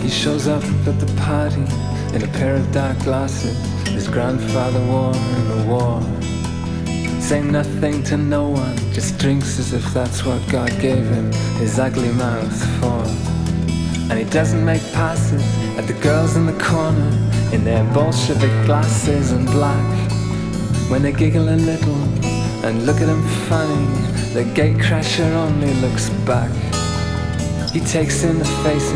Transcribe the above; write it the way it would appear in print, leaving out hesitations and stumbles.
He shows up at the party in a pair of dark glasses his grandfather wore in the war. Saying nothing to no one, just drinks as if that's what God gave him his ugly mouth for. And he doesn't make passes at the girls in the corner in their Bolshevik glasses and black. When they giggle a little and look at him funny, the gatecrasher only looks back. He takes in the faces